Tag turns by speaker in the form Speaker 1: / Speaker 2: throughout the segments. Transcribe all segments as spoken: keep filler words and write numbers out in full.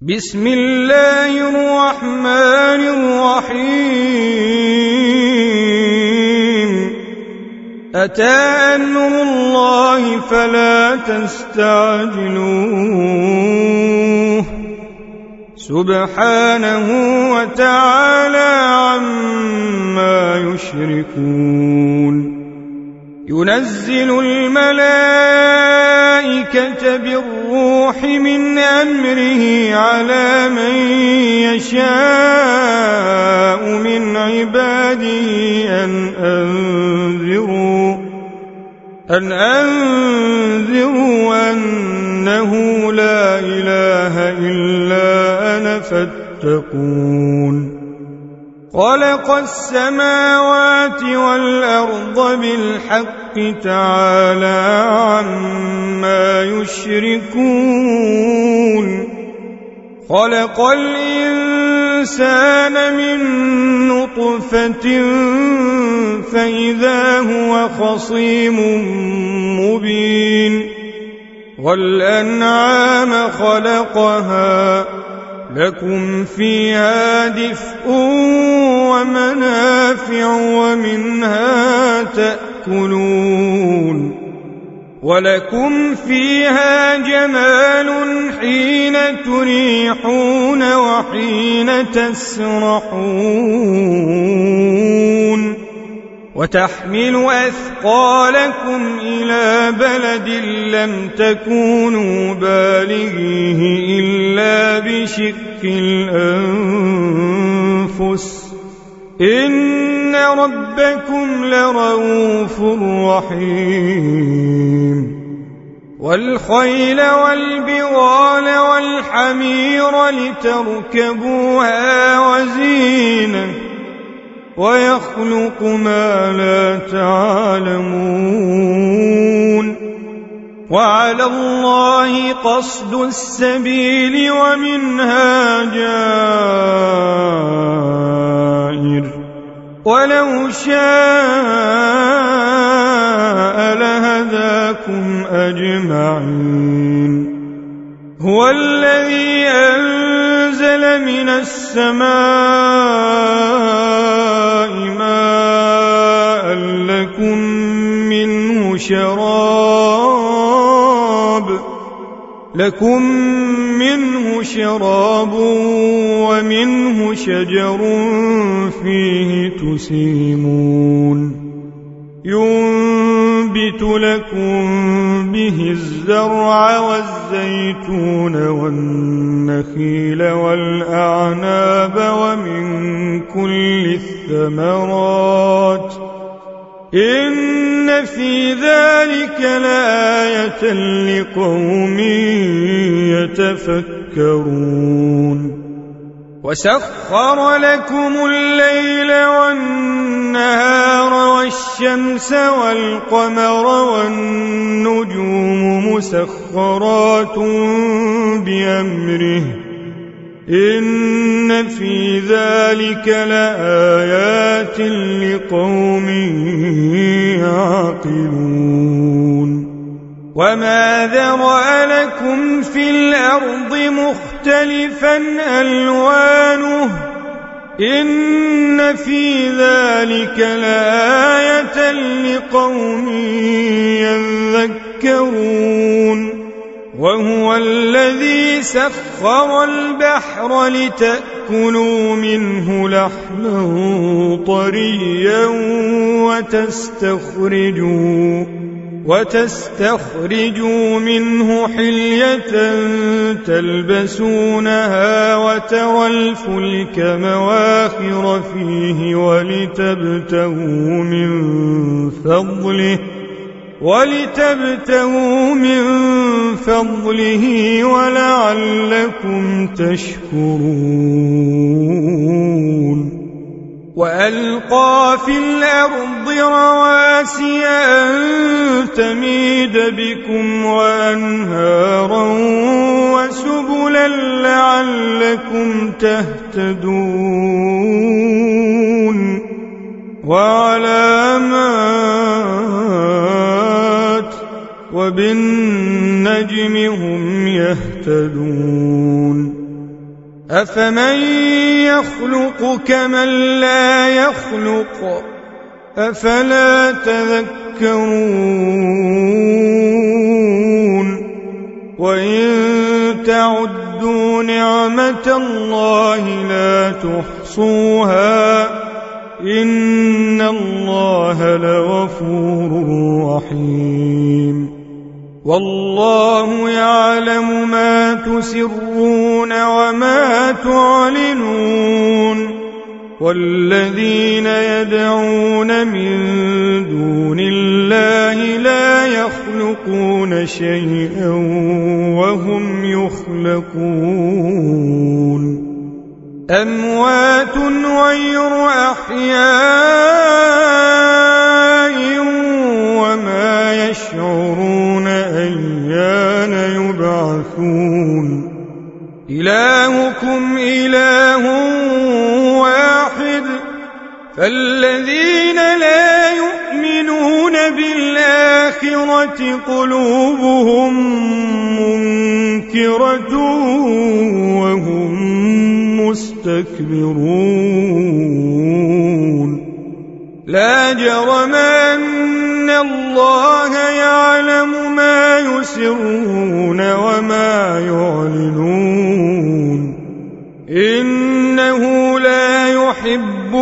Speaker 1: بسم الله الرحمن الرحيم أتى أمر الله فلا تستعجلوه سبحانه وتعالى عما يشركون ينزل الملائكة بالروح من أمره على من يشاء من عباده أن أنذروا أن أنذروا أنه لا إله إلا أنا فاتقون خلق السماوات والأرض بالحق تعالى عما يشركون خلق الإنسان من نطفة فإذا هو خصيم مبين والأنعام خلقها لكم فيها دفء ومنافع ومنها تأكلون ولكم فيها جمال حين تريحون وحين تسرحون وتحمل أثقالكم إلى بلد لم تكونوا بالغيه إلا بشق الأنفس إن ربكم لرؤوف رحيم والخيل والبغال والحمير لتركبوها وزينة ويخلق ما لا تعلمون وعلى الله قصد السبيل ومنها جائر ولو شاء لهداكم أجمعين هو الذي أنزل من السماء ماء لكم منه شراب لكم منه شراب ومنه شجر فيه تسيمون ينبت لكم به الزرع والزيتون والنخيل والأعناب ومن كل الثمرات إن في ذلك لآية لقوم يتفكرون وسخر لكم الليل والنهار والشمس والقمر والنجوم مسخرات بأمره إن في ذلك لآيات لقوم يعقلون وما ذرأ لكم في الأرض مختلفا ألوانه إن في ذلك لآية لقوم يذكرون وهو الذي سخر البحر لتأكلوا منه لحما طريا وتستخرجوا وتستخرجوا منه حلية تلبسونها وترى الفلك مواخر فيه ولتبتغوا من فضله ولتبتغوا من فضله ولعلكم تشكرون وألقى في الأرض رواسي أن تميد بكم وأنهارا وسبلا لعلكم تهتدون وعلامات وبالنجم هم يهتدون أفمن يخلق كمن لا يخلق أفلا تذكرون وإن تعدوا نعمة الله لا تحصوها إن الله لغفور رحيم والله يعلم ما تسرون وما تعلنون والذين يدعون من دون الله لا يخلقون شيئا وهم يخلقون أموات غير أحياء وما يشعرون أيان يبعثون إلهكم إله واحد فالذين لا يؤمنون بالآخرة قلوبهم منكرة وهم مستكبرون لا جرم أن الله يعلم ما يسرون وما يعلنون إنه لا يحب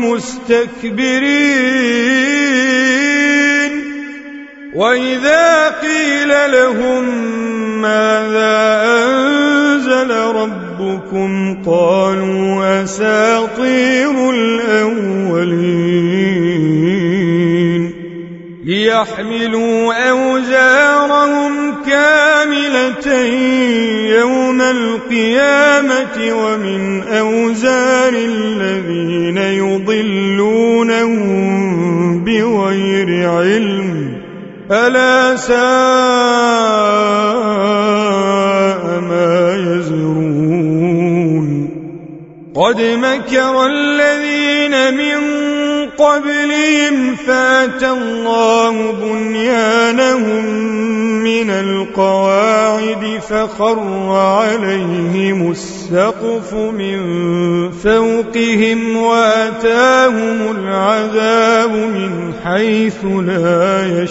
Speaker 1: المستكبرين وإذا قيل لهم ماذا أنزل ربكم قالوا أساطير الأولين ليحملوا أوزارهم كاملة يوم القيامة ومن أوزار الذين يضلونهم بغير علم ألا ساء ما يزرون قد مكر الذين من قبلهم فاتى الله بنيانهم من القواعد فخر عليهم السقف من فوقهم وأتاهم العذاب من حيث لا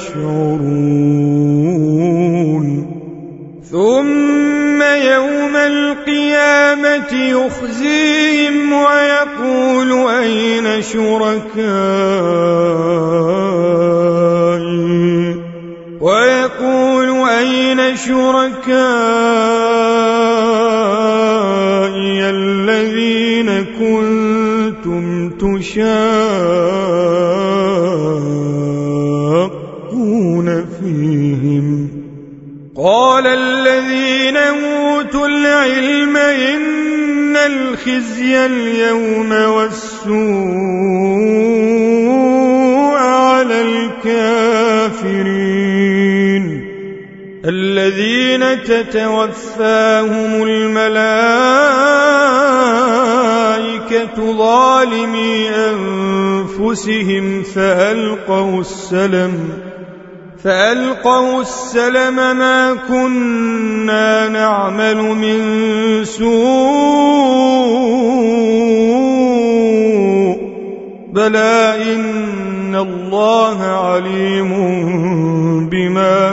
Speaker 1: يشعرون ثم يوم القيامة يخزيهم ويقول أين شركائي ويقول أين شركائي الذين كنتم تشاقون فيهم قال الذين أوتوا العلم إن الخزي اليوم والسوء على الكافرين الذين تتوفاهم الملائكة ظالمي أنفسهم فألقوا السلم فألقوا السلم ما كنا نعمل من سوء بلى إن الله عليم بما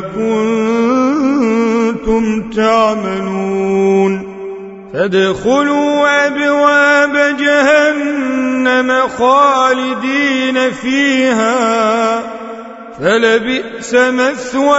Speaker 1: كنتم تعملون فادخلوا أبواب جهنم خالدين فيها فلبئس مثوى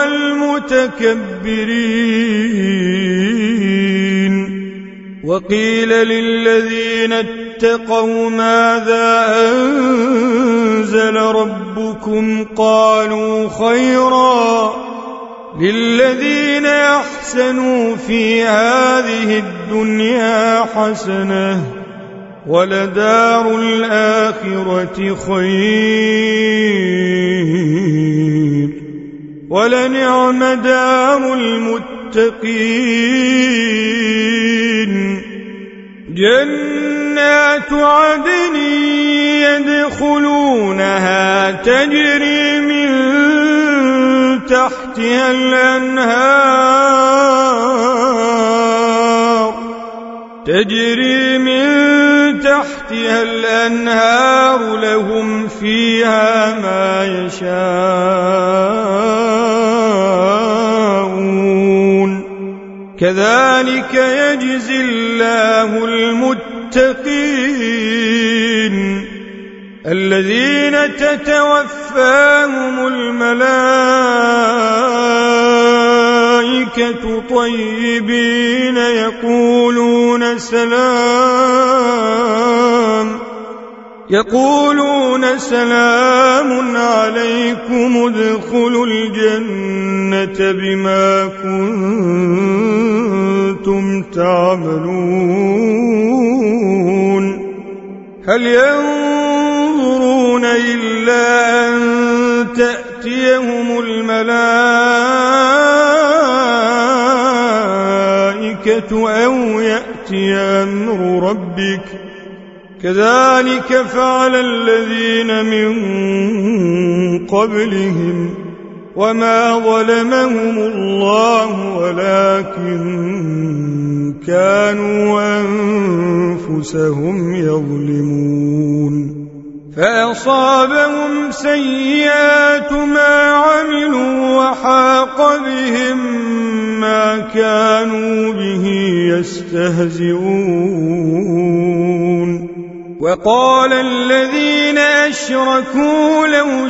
Speaker 1: المتكبرين وقيل للذين اتقوا ماذا أنزل ربكم قالوا خيرا للذين أحسنوا في هذه الدنيا حسنة ولدار الآخرة خير ولنعم دار المتقين جنات عدن يدخلونها تجري من تحتها الأنهار تجري من تحتها الأنهار لهم فيها ما يشاءون كذلك يجزي الله المتقين الذين تتوفاهم الملائكة طيبين يقولون سلام يقولون سلام عليكم ادخلوا الجنة بما كنتم تعملون هل ينظرون إلا أن تأتيهم الملائكة أو يأتي أمر ربك كذلك فعل الذين من قبلهم وما ظلمهم الله ولكن كانوا أنفسهم يظلمون فأصابهم سيئات ما عملوا وحاق بهم ما كانوا به يستهزئون وقال الذين أشركوا لو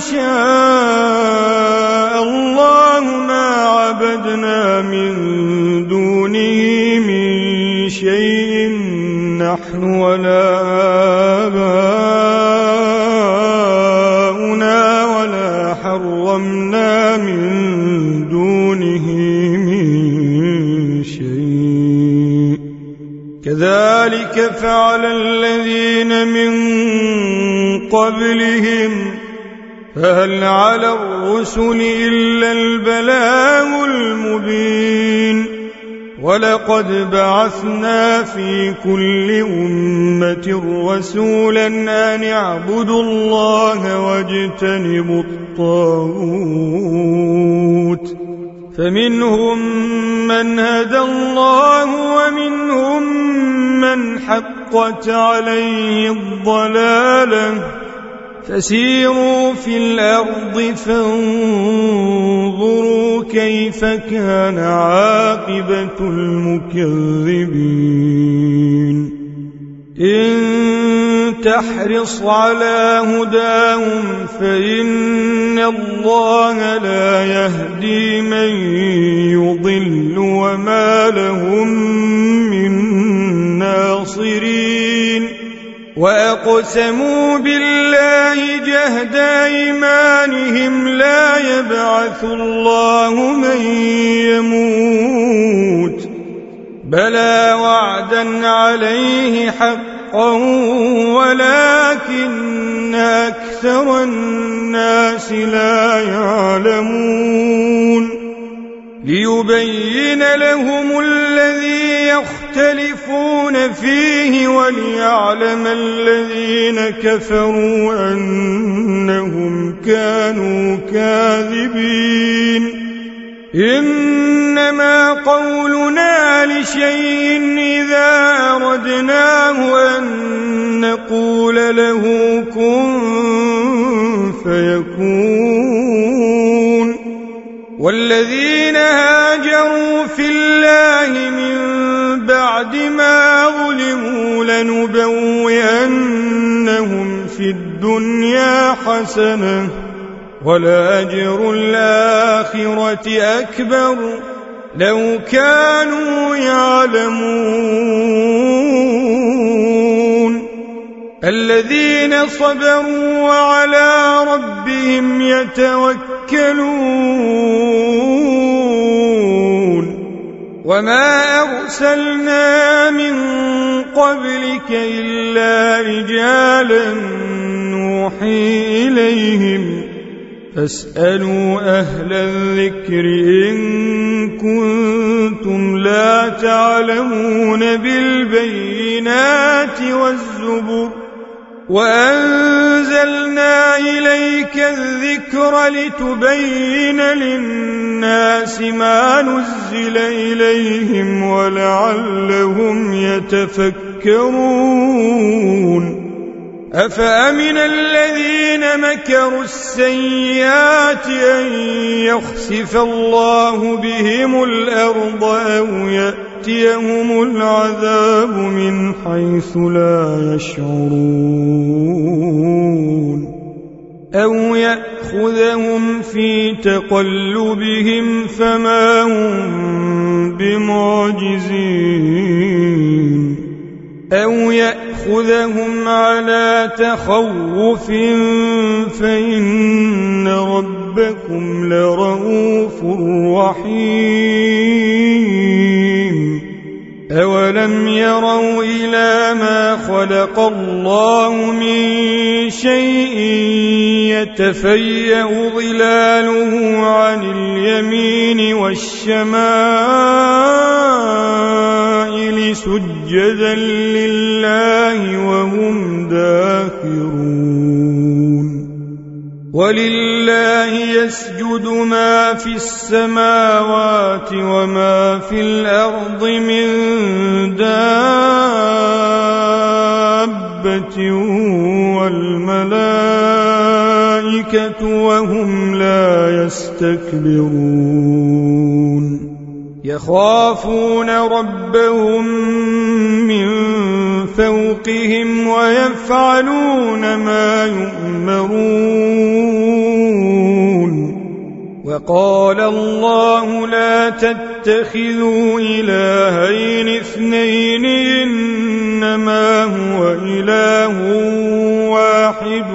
Speaker 1: شاء الله ما عبدنا من دونه من شيء نحن ولا آباؤنا ولا حرمنا من دونه من شيء كذلك فعل الذين من قبلهم فهل على الرسل إلا البلاغ المبين ولقد بعثنا في كل أمة رسولا أن اعبدوا الله واجتنبوا الطاغوت فمنهم من هدى الله ومنهم من حقت عليه الضلالة فسيروا في الأرض فانظروا كيف كان عاقبة المكذبين إن تحرص على هداهم فإن الله لا يهدي من يضل وما لهم من ناصرين وأقسموا بالله جهد أيمانهم لا يبعث الله من يموت بلى وعدا عليه حقا ولكن أكثر الناس لا يعلمون ليبين لهم الذي يختلفون فيه وليعلم الذين كفروا أنهم كانوا كاذبين إنما قولنا لشيء إذا أردناه أن نقول له كن فيكون والذين هاجروا في الله من بعد ما ظلموا لنبوئنهم في الدنيا حسنة ولأجر الآخرة أكبر لو كانوا يعلمون الذين صبروا وعلى ربهم يتوكلون وما أرسلنا من قبلك إلا رجالا نوحي إليهم فاسألوا أهل الذكر إن كنتم لا تعلمون بالبينات والزبر وأنزلنا إليك الذكر لتبين للناس ما نزل إليهم ولعلهم يتفكرون أفأمن الذين مكروا السيئات أن يخسف الله بهم الأرض أو يأتيهم العذاب من حيث لا يشعرون أو يأخذهم في تقلبهم فما هم بمعجزين أو يأخذهم على تخوف فإن ربكم لرؤوف رحيم أولم يروا إلى ما خلق الله من شيء يتفيأ ظلاله عن اليمين والشمائل سجدا لله وهم داخرون ولله يسجد ما في السماوات وما في الأرض من دابة والملائكة وهم لا يستكبرون يخافون ربهم من فوقهم ويفعلون ما يؤمرون وقال الله لا تتخذوا إلهين اثنين إنما هو إله واحد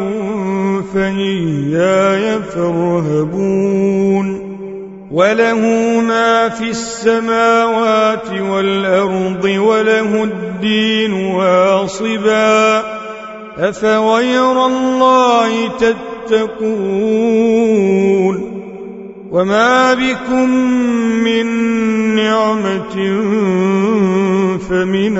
Speaker 1: فإياي فارهبون وله ما في السماوات والأرض وله الدين واصبا أفغير الله تتقون وما بكم من نعمة فمن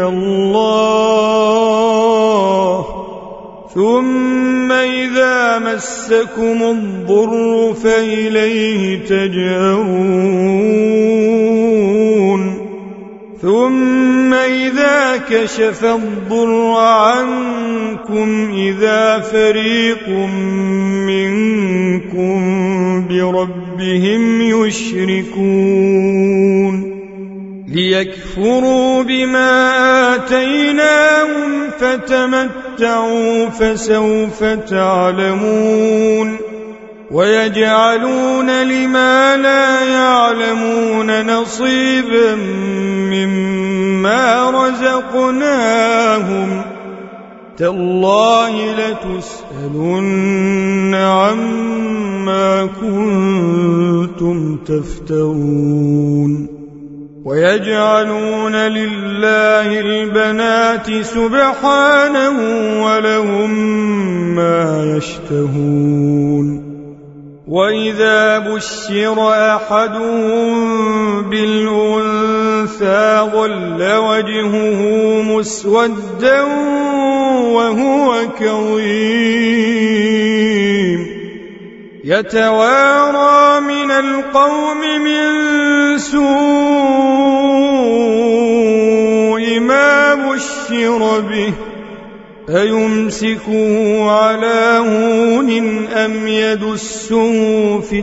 Speaker 1: الله ثم إذا مسكم الضر فإليه تجأرون ثم إذا كشف الضر عنكم إذا فريق منكم بربهم يشركون ليكفروا بما آتيناهم فتمتعوا فسوف تعلمون ويجعلون لما لا يعلمون نصيبا مما رزقناهم تالله لتسألن عما كنتم تفترون ويجعلون لله البنات سبحانه ولهم ما يشتهون وإذا بشر أحدهم بالأنثى ظل وجهه مسودا وهو كظيم يتوارى من القوم من سوء ما بشر به أيمسكه على هون أم يدسه في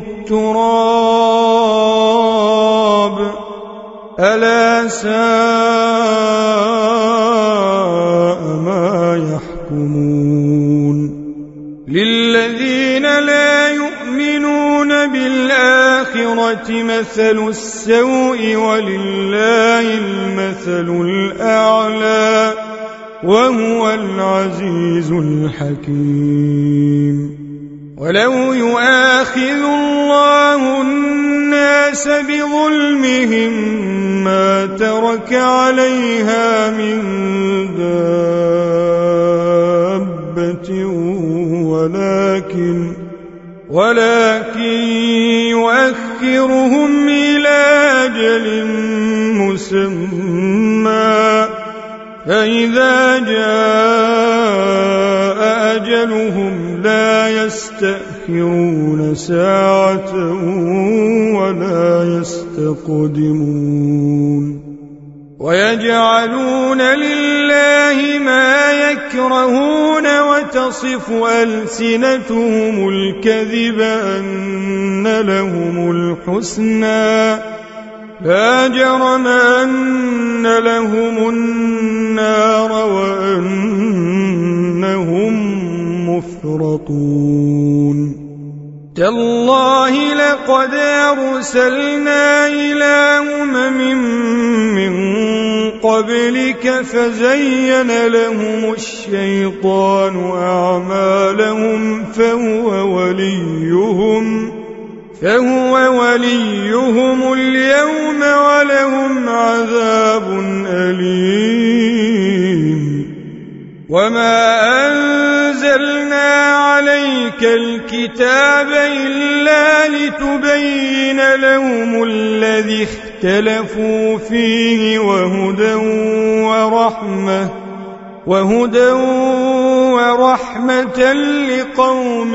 Speaker 1: التراب ألا ساء ما يحكمون للذين لا يؤمنون بالآخرة مثل السوء ولله المثل الأعلى وهو العزيز الحكيم ولو يؤاخذ الله الناس بظلمهم ما ترك عليها من دابة ولكن ولكن يؤخرهم إلى أجل مسمى فإذا جاء أجلهم لا يستأخرون ساعة ولا يستقدمون ويجعلون لله ما يكرهون وتصف ألسنتهم الكذب أن لهم الحسنى لا جرم أن لهم النار وأنهم مفرطون تالله لقد أرسلنا إلى أمم من قبلك فزين لهم الشيطان أعمالهم فهو وليهم فهو وليهم اليوم ولهم عذاب أليم وما أنزلنا عليك الكتاب إلا لتبين لهم الذي اختلفوا فيه وهدى ورحمة وهدى ورحمة لقوم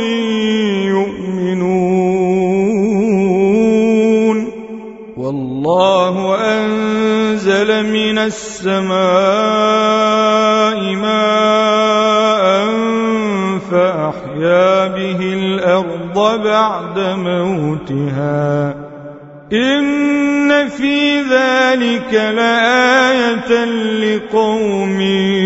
Speaker 1: يؤمنون والله أنزل من السماء ماء فأحيا به الأرض بعد موتها إن في ذلك لآية لقوم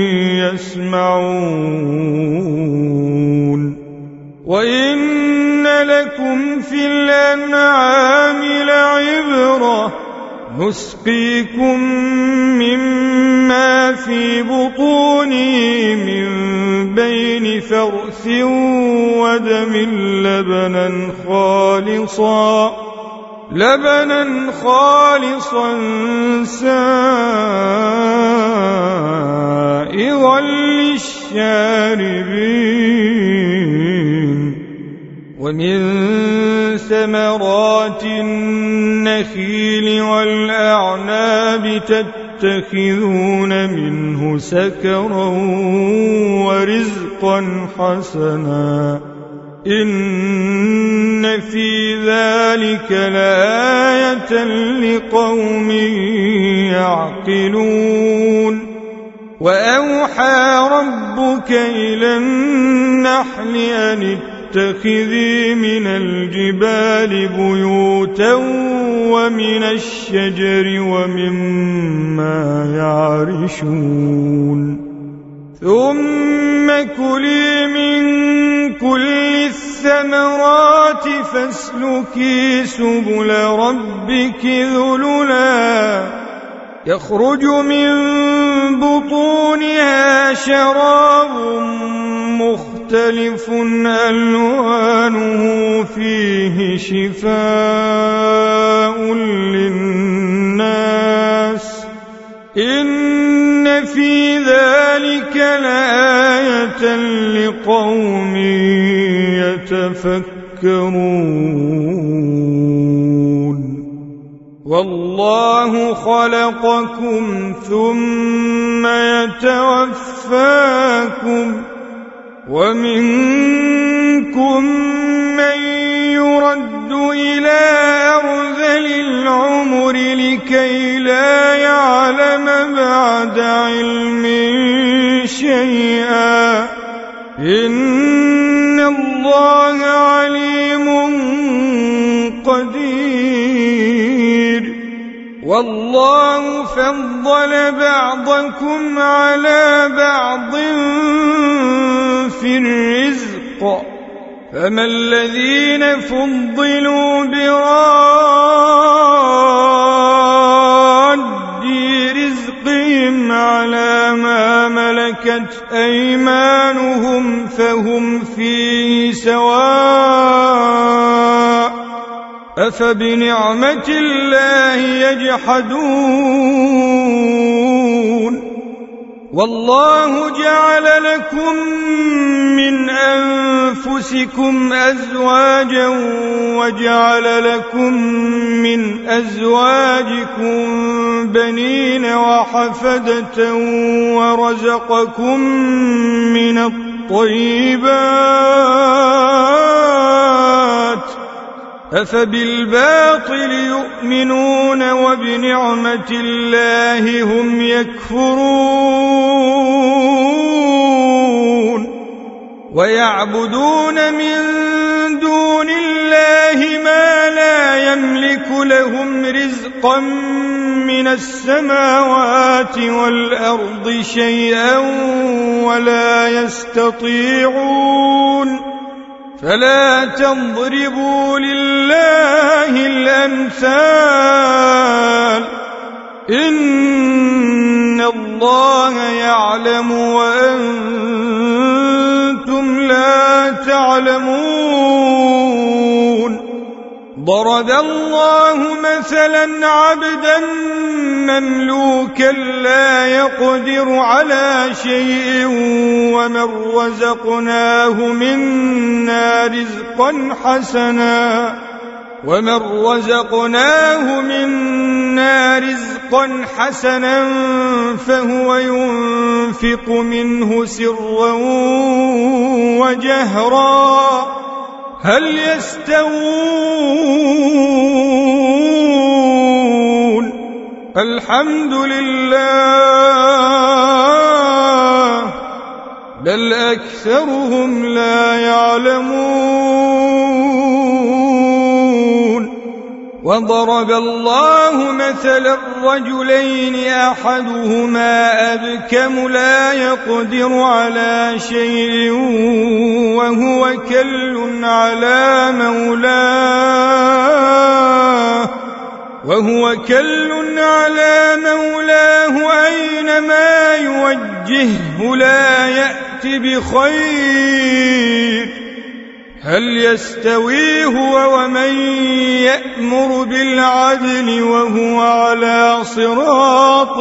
Speaker 1: يسمعون وإن لكم في الأنعام لعبرة نسقيكم مما في بطونه من بين فرث ودم لبنا خالصا لبنا خالصا سائغا للشاربين ومن ثمرات النخيل والأعناب تتخذون منه سكرا ورزقا حسنا إن في ذلك لآية لقوم يعقلون وأوحى ربك إلى النحل أن اتخذي من الجبال بيوتا ومن الشجر ومما يعرشون ثم كلي من كل الثمرات فاسلكي سبل ربك ذللا يخرج من بطونها شراب مختلف ألوانه فيه شفاء للناس إن في ذلك لآية لقوم يتفكرون والله خلقكم ثم يتوفاكم ومنكم من يرد إلى أرذل العمر لكي لا يعلم بعد علم شيئا إن الله عليم قدير والله فضل بعضكم على بعض في الرزق فما الذين فضلوا براد رزقهم على ما ملكت أيمانهم فهم فيه سواء أفبنعمة الله يجحدون والله جعل لكم من أنفسكم أزواجا وجعل لكم من أزواجكم بنين وحفدة ورزقكم من الطيبات أفبالباطل يؤمنون وبنعمة الله هم يكفرون ويعبدون من دون الله ما لا يملك لهم رزقا من السماوات والأرض شيئا ولا يستطيعون فلا تضربوا لله الأمثال إن الله يعلم وأنتم لا تعلمون ضرب الله مثلا عبدا مملوكا لا يقدر على شيء ومن رزقناه منا رزقا حسنا ومن رزقناه منا رزقا حسنا فهو ينفق منه سرا وجهرا هل يستوون الحمد لله بل أكثرهم لا يعلمون وضرب الله مثلا الرجلين أحدهما أبكم لا يقدر على شيء وهو كل على مولاه وهو كل على مولاه أينما يوجهه لا يأت بخير هل يستوي هو ومن يأمر بالعدل وهو على صراط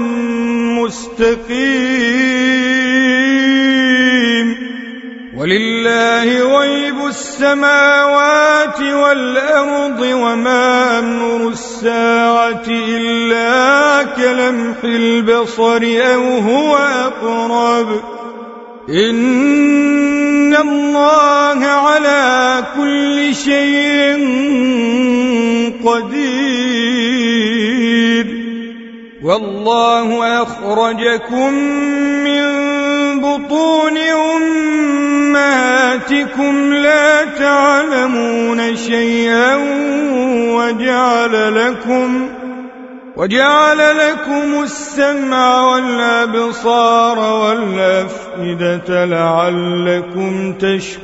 Speaker 1: مستقيم ولله غيب السماوات والأرض وما أمر الساعة إلا كلمح البصر أو هو أقرب إن الله على كل شيء قدير والله أخرجكم من بطون أمهاتكم لا تعلمون شيئا وجعل لكم وجعل لكم السمع والأبصار والأفئدة لعلكم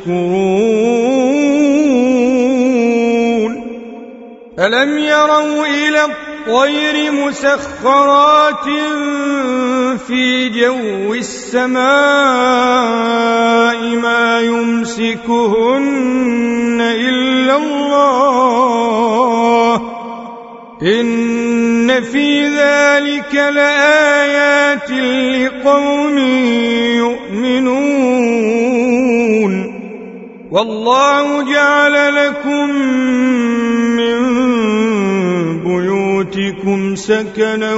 Speaker 1: تشكرون ألم يروا إلى الطير مسخرات في جو السماء ما يمسكهن إلا الله إن في ذلك لآيات لقوم يؤمنون والله جعل لكم من بيوتكم سكنا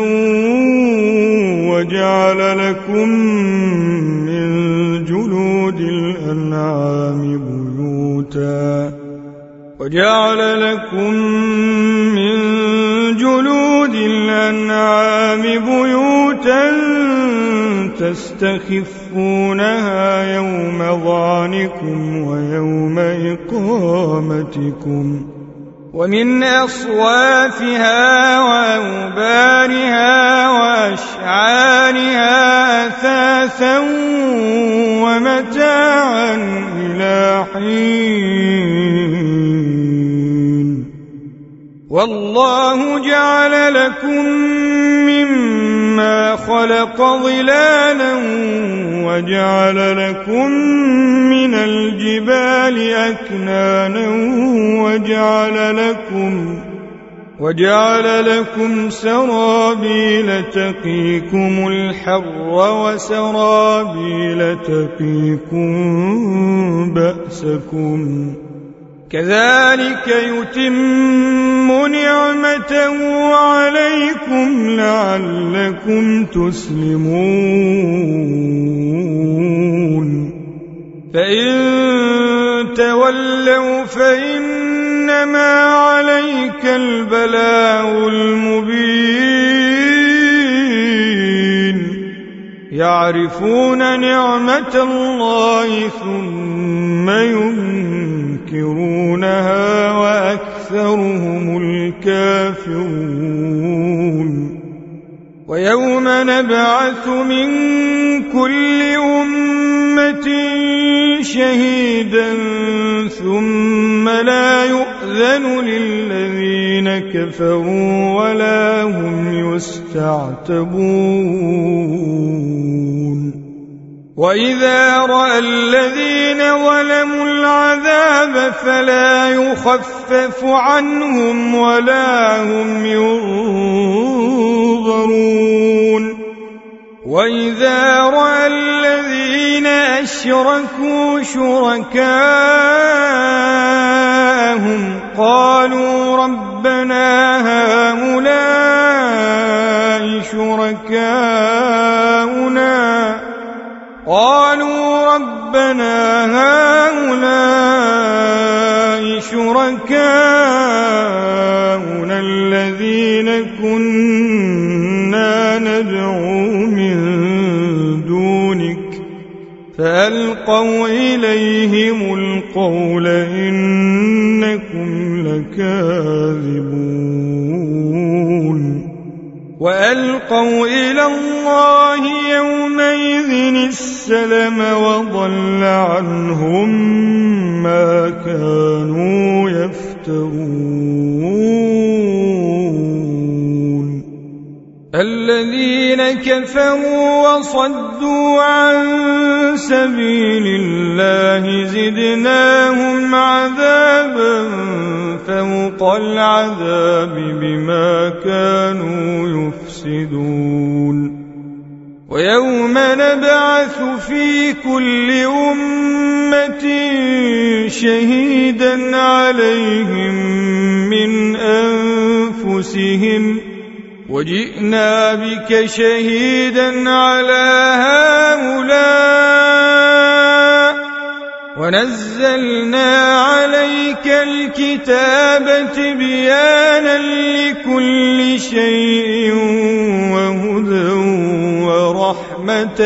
Speaker 1: وجعل لكم من جلود الأنعام بيوتا وجعل لكم من جلود الأنعام بيوتا تستخفونها يوم ظعنكم ويوم إقامتكم ومن أصوافها وأوبارها وأشعارها أثاثا ومتاعا إلى حين والله جعل لكم مما خلق ظلالا وجعل لكم من الجبال أكنانا وجعل لكم وجعل لكم سرابيل تقيكم الحر وسرابيل تقيكم بأسكم كذلك يتم نعمته عليكم لعلكم تسلمون فإن تولوا فإنما عليك البلاغ المبين يعرفون نعمة الله ثم ينكرونها وأكثرهم الكافرون ويوم نبعث من كل أمة شهيدا ثم لا يؤذن للذين كفروا ولا هم يستعتبون وإذا رأى الذين ظلموا العذاب فلا يخفف عنهم ولا هم ينظرون وإذا رأى الذين أشركوا شركاءهم قالوا ربنا هؤلاء شركاؤنا قالوا ربنا هؤلاء شركاؤنا الذين كنا ندعو من دونك فألقوا إليهم القول إنكم لكاذبون وألقوا إلى الله يومئذ السلم وضل عنهم ما كانوا يفترون الذين كفروا وصدوا عن سبيل الله زدناهم عذابا فوق العذاب بما كانوا يفسدون ويوم نبعث في كل أمة شهيدا عليهم من أنفسهم وجئنا بك شهيدا على هؤلاء ونزلنا عليك الكتاب تبيانا لكل شيء وهدى ورحمة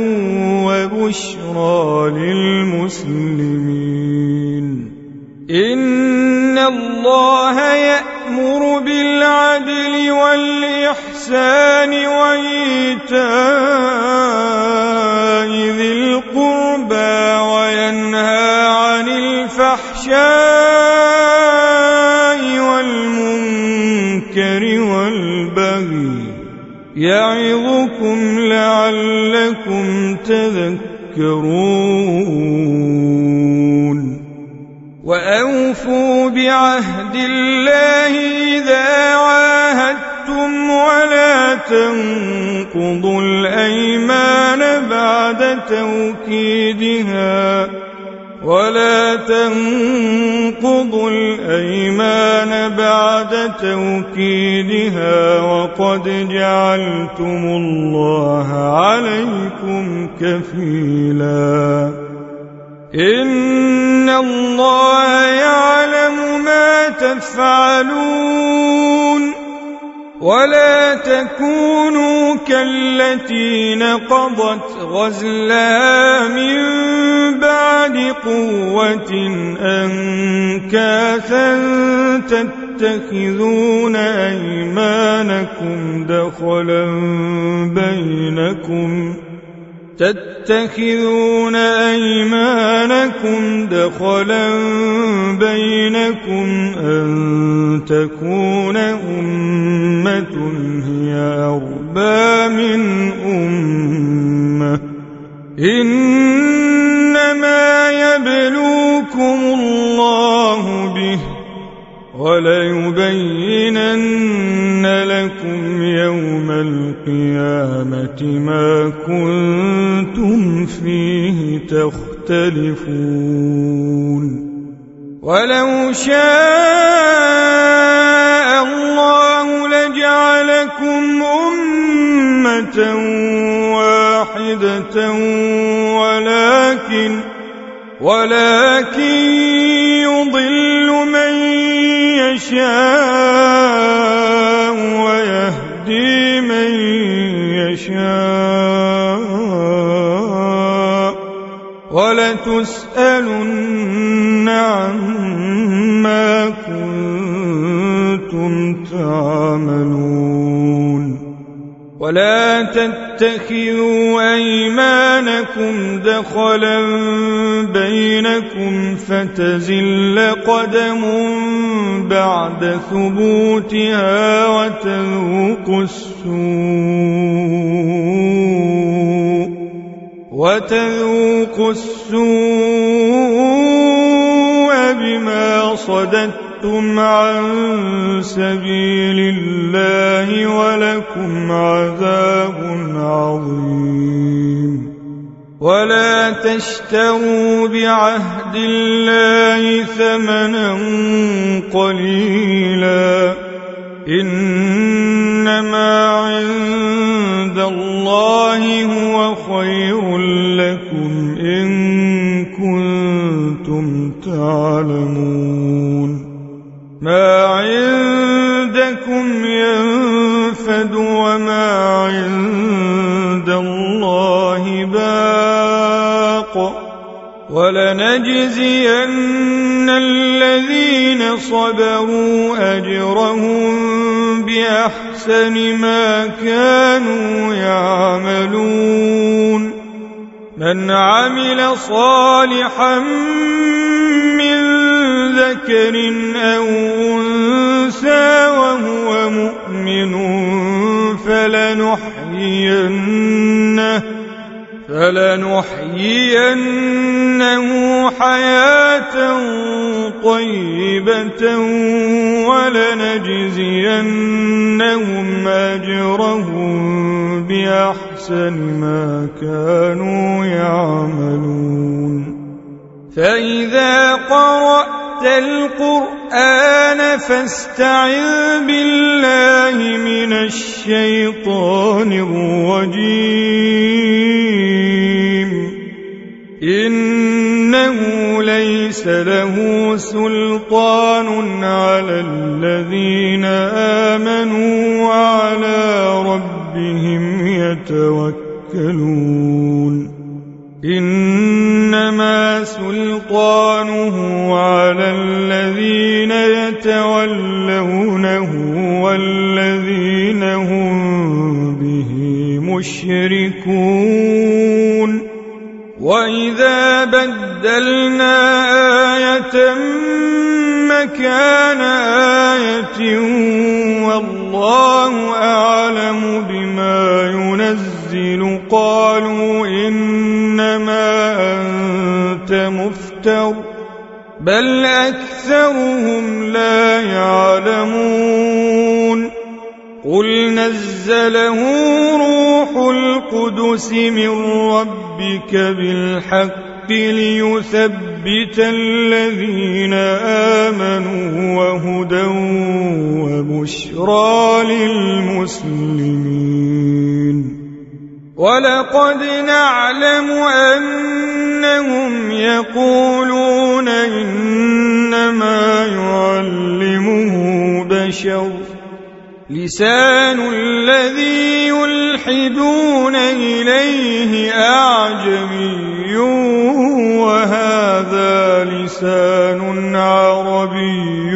Speaker 1: وبشرى للمسلمين إن الله يأمر بالعدل والإحسان وإيتاء ذي القربى وينهى عن الفحشاء والمنكر والبغي يعظكم لعلكم تذكرون وأوفوا بعهد الله إذا عاهدتم ولا تنقضوا الأيمان بعد توكيدها ولا تنقضوا الأيمان بعد توكيدها وقد جعلتم الله عليكم كفيلا إن الله يعلم ما تفعلون ولا تكونوا كالتي نقضت غزلها من بعد قوة أنكاثا تتخذون أيمانكم دخلا بينكم تتخذون أيمانكم دخلا بينكم أن تكون أمة هي أربى من أمة إنما يبلوكم الله به وليبينن لكم يوم القيامة ما كنتم فيه تختلفون ولو شاء الله لجعلكم أمة واحدة ولكن ولكن يضل من يشاء ويهدي من يشاء ولتسألن عما كنتم تعملون ولا تتخذوا أيمانكم دخلا بينكم فتزل قدم بعد ثبوتها وتذوقوا السوء وتذوقوا السوء بما صددتم عن سبيل الله ولكم عذاب عظيم ولا تشتروا بعهد الله ثمنا قليلا إنما عند الله هو خير لكم إن كنتم تعلمون ما عندكم ينفد وما عند الله باق ولنجزين الذين صبروا أجرهم بأحسن ما كانوا يعملون من عمل صالحا من ذكر أو أنثى وهو مؤمن فلنحيينه فلنحيينه حياة طيبة ولنجزينهم أجرهم بأحسن ما كانوا يعملون فإذا قرأت القرآن فاستعذ بالله من الشيطان الرجيم إنه ليس له سلطان على الذين آمنوا وعلى ربهم يتوكلون إنما سلطانه على الذين يتولونه والذين هم به مشركون وإذا بدلنا آية مكان آية والله أعلم بما ينزل قالوا إنما أنت مفتر بل أكثرهم لا يعلمون قل نزله روح القدس من ربك بالحق ليثبت الذين آمنوا وهدى وبشرى للمسلمين ولقد نعلم أنهم يقولون إنما يعلمه بشر لسان الذي يلحدون إليه أعجمي وهذا لسان عربي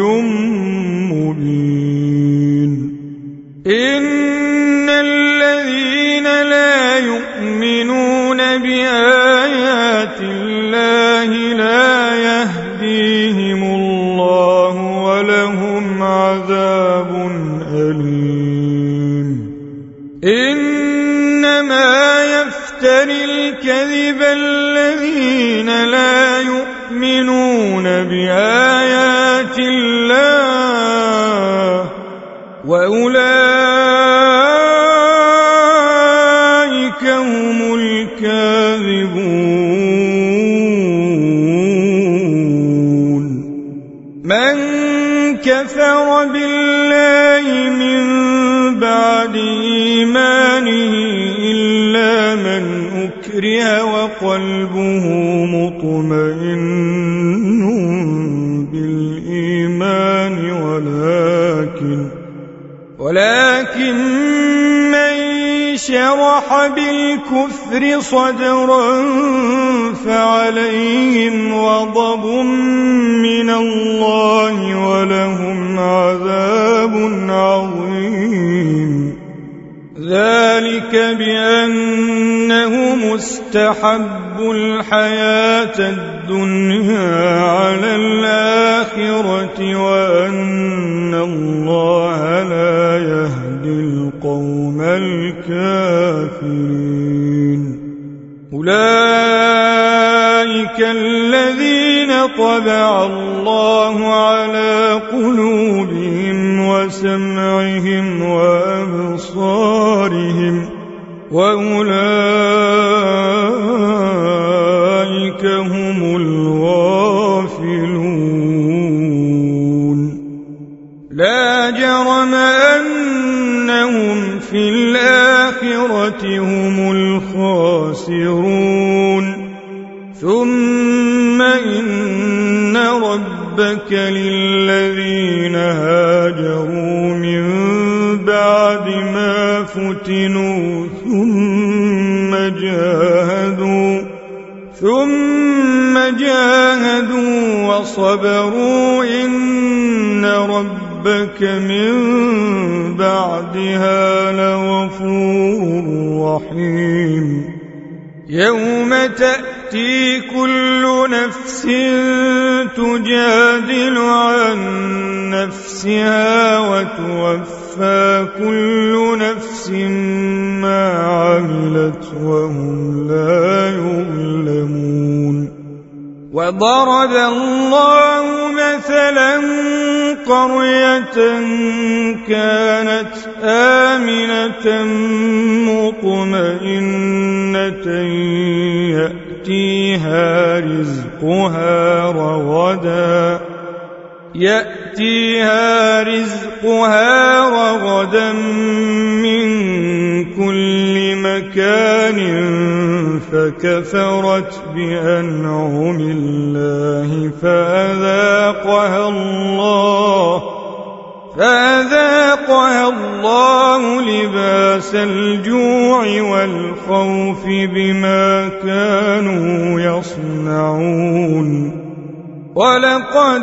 Speaker 1: مبين إن الذين لا يؤمنون بآيات الله لا يهديهم الله ولهم عذاب أليم إنما يفتري الكذب الذين لا يؤمنون بآيات الله وأولئك هم الكاذبون. من كفر بالله من بعد إيمانه إلا من أكره وقلبه مطمئن بالإيمان ولكن ولكن من شرح بالكفر صدرا فعليهم غضب من الله ولهم عذاب عظيم. ذلك بأنهم استحبوا الحياة الدنيا على الآخرة وأن الله لا يهدي القوم الكافرين. أولئك الذين طبع الله على قلوبهم وسمعهم وأبصارهم وأولئك هم الغافلون. لا جرم أنهم في الآخرة هم الخاسرون. ثم إن ربك للذين هاجروا من بعد ما فتنوا ثم جاهدوا ثم جاهدوا وصبروا إن ربك من بعدها لغفور رحيم. يوم تأتي كل نفس تجادل عن نفسها وتوفى كل نفس ما عملت وهم لا يظلمون. وضرب الله مثلا قرية كانت آمنة مطمئنة يأتيها رزقها رغدا يأتيها رزقها رغدا من كل مكان فكفرت بأنعم الله فأذاقها الله فأذاقها الله لباس الجوع والخوف بما كانوا يصنعون. ولقد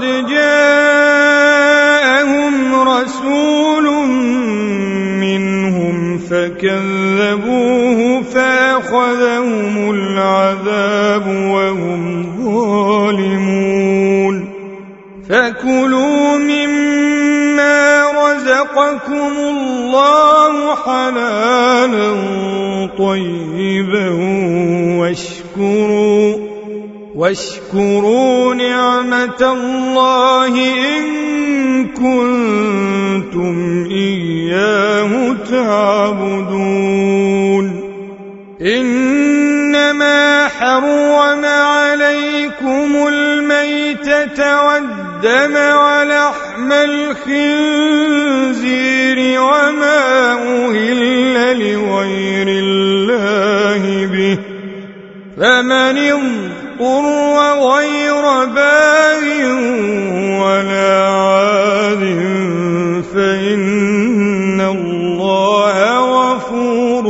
Speaker 1: جاءهم رسول منهم فكذبوه فأخذهم العذاب وهم ظالمون. فكلوا مما رزقكم الله حلالا طيبا واشكروا واشكروا نعمة الله إن كنتم إياه تعبدون. إنما حرم عليكم الميتة والدم ولحم الخنزير وما أهل لغير الله به فمن اضطر غير باغ ولا عاد فإن الله غفور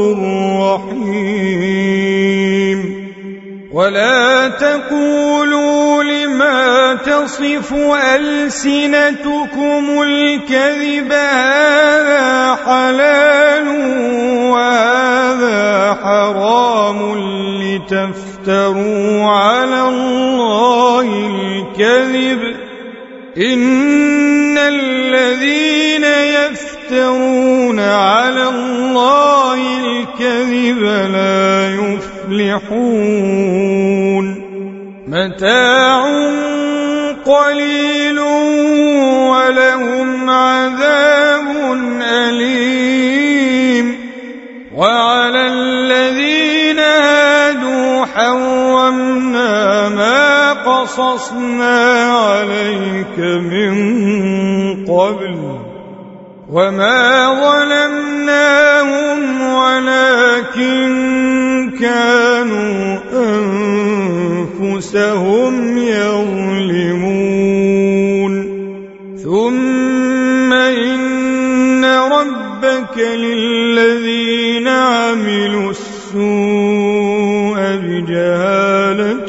Speaker 1: رحيم. ولا تقولوا لما تصف ألسنتكم الكذب هذا حلال وهذا حرام لتفتروا على الله الكذب. إن الذين يفترون على الله الكذب لا يفلحون. متاع قليل ولهم عذاب وعلى الذين هادوا حرمنا ما قصصنا عليك من قبل وما ظلمناهم ولكن كانوا أنفسهم يظلمون ثم إن ربك للذين عملوا السوء بجهالة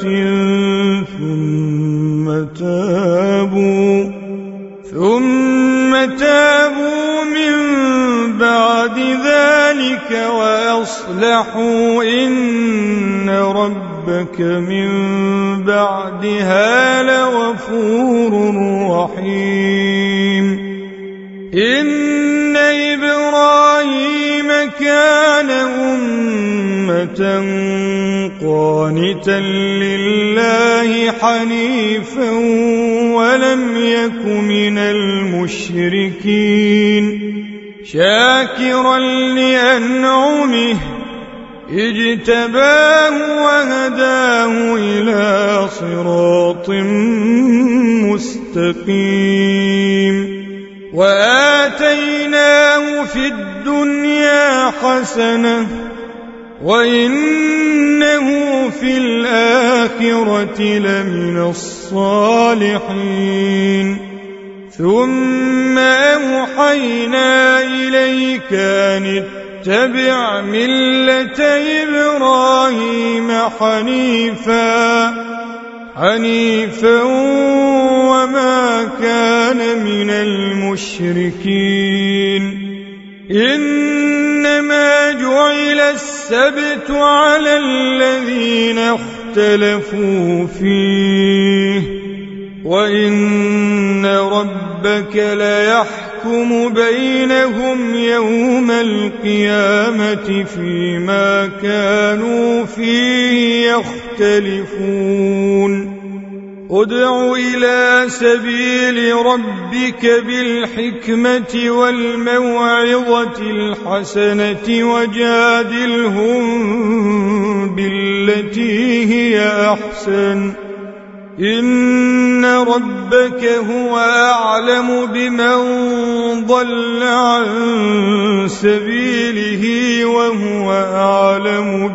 Speaker 1: ثم تابوا ثم تابوا من بعد ذلك وأصلحوا إن ربك من بعدها لغفور رحيم إن إبراهيم كان أمة قانتا لله حنيفا ولم يك من المشركين شاكرا لأنعمه اجتباه وهداه إلى صراط مستقيم وآتيناه في الدنيا حسنة وإنه في الآخرة لمن الصالحين ثم أوحينا إليك أن اتبع ملة إبراهيم حنيفا حنيفا وما كان من المشركين إنما جعل السبت على الذين اختلفوا فيه وإن ربك ليحكم بينهم يوم القيامة فيما كانوا فيه يختلفون ادع إلى سبيل ربك بالحكمة والموعظة الحسنة وجادلهم بالتي هي أحسن إن ربك هو أعلم بمن ضل عن سبيله وهو أعلم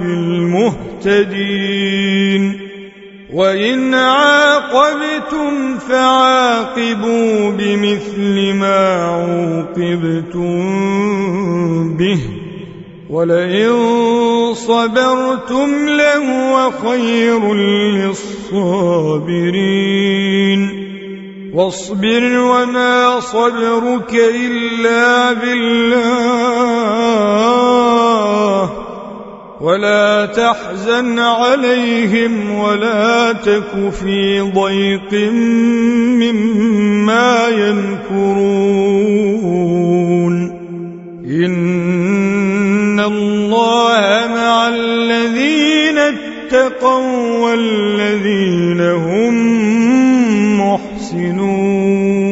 Speaker 1: بالمهتدين وإن عاقبتم فعاقبوا بمثل ما عوقبتم به ولئن صبرتم لهو خير للصابرين واصبر وما صبرك إلا بالله ولا تحزن عليهم ولا تك في ضيق مما يمكرون إن الله مع الذين اتقوا والذين هم محسنون